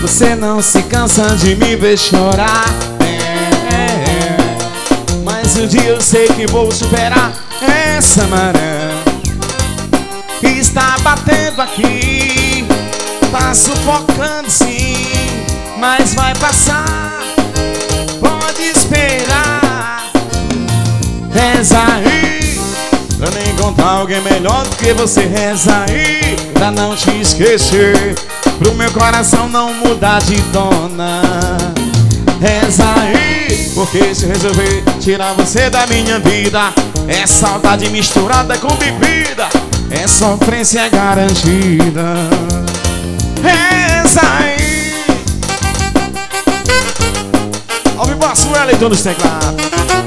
Você não se cansa de me ver chorar. Mas um dia eu sei que vou superar essa maré. Está batendo aqui, tá sufocando sim, mas vai passar, pode esperar. Reza aí pra nem encontrar alguém melhor do que você. Reza aí pra não te esquecer, pro meu coração não mudar de dona. Reza aí, porque se resolver tirar você da minha vida, é saudade misturada com bebida, é sofrência garantida. Reza aí. Ao vivo a Sueli nos teclados.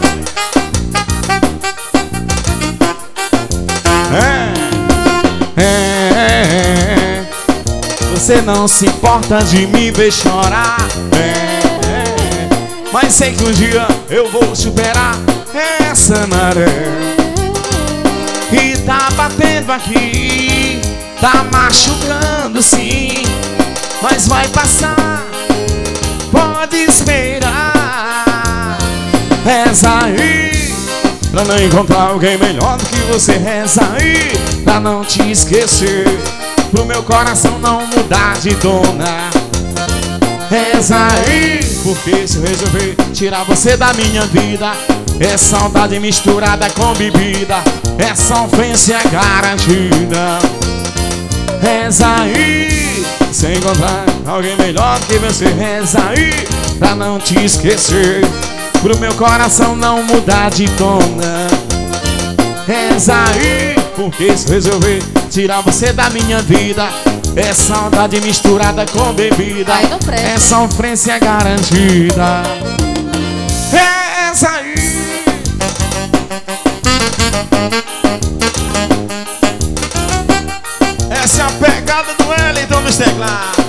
Você não se importa de me ver chorar. Mas sei que um dia eu vou superar essa maré. E tá batendo aqui, tá machucando sim, mas vai passar, pode esperar. Reza aí pra não encontrar alguém melhor do que você. Reza aí pra não te esquecer, pro meu coração não mudar de dona. Reza aí, porque se eu resolver tirar você da minha vida, é saudade misturada com bebida, é sofrência garantida. Reza aí, sem encontrar alguém melhor do que você. Reza aí pra não te esquecer, pro meu coração não mudar de dona. Reza aí, porque se eu resolver tirar você da minha vida, é saudade misturada com bebida, é sofrência garantida. Reza aí. Essa é a pegada do Wellington nos teclados.